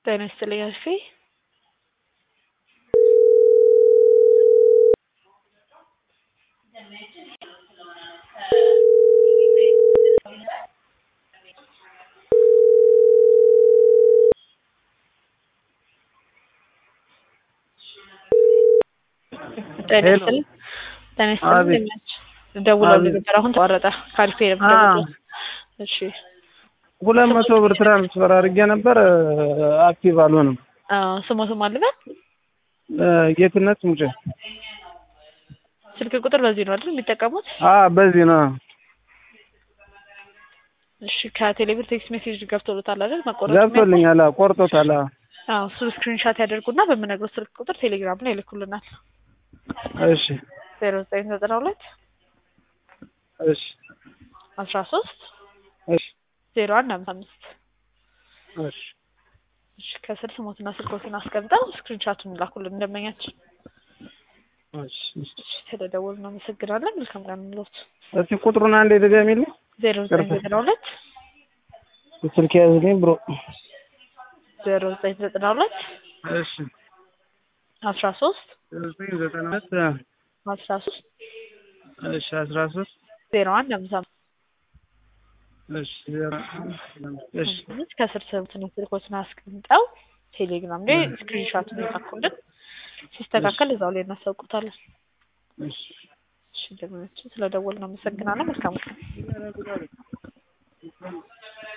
ጤና ይስጥልኝ አልፌ ጤና ይስጥልኝ ደውለው ነበር አሁን ተቋረጠ ካልፌ ነበር እሺ 200 ብር ትራንስፈር አድርጌ ነበር አክቲቭ አልሆነም ስሞቱ ማለት ጌትነት ሙጬ ስልክ ቁጥር በዚህ ነው አይደል የሚጠቀሙት በዚህ ነው እሺ ከቴሌብር ቴክስት ሜሴጅ ገብቶልታል አይደል መቆረጥ ገብቶልኛል ቆርጦታል እሱ ስክሪንሾት ያደርጉና በመነግረው ስልክ ቁጥር ቴሌግራም ላይ ይልኩልናል እሺ 0992 እሺ 13 እሺ 0155 እሺ እሺ ከስር ስሞትና ስልኮትን አስቀምጠው ስክሪንሾቱን ላኩልን እንደመኛችን እሺ ተደውል ነው መሰግናለን መልካም ቀን እንሎት እሺ ቁጥሩን አንዴ ድገሚልኝ 0992 ስልክ ያዝልኝ ብሮ 0992 እሺ 13 0992 13 እሺ 13 0155 እሺ ከስር ስሞትና ስልኮትን አስቀምጠው ቴሌግራም ላይ ስክሪንሾቱን ላኩልን ሲስተካከል እዛው ላይ እናሳውቁታለን እሺ እሺ ደግሞ ስለደወል ነው መሰግናለን መልካም ቀን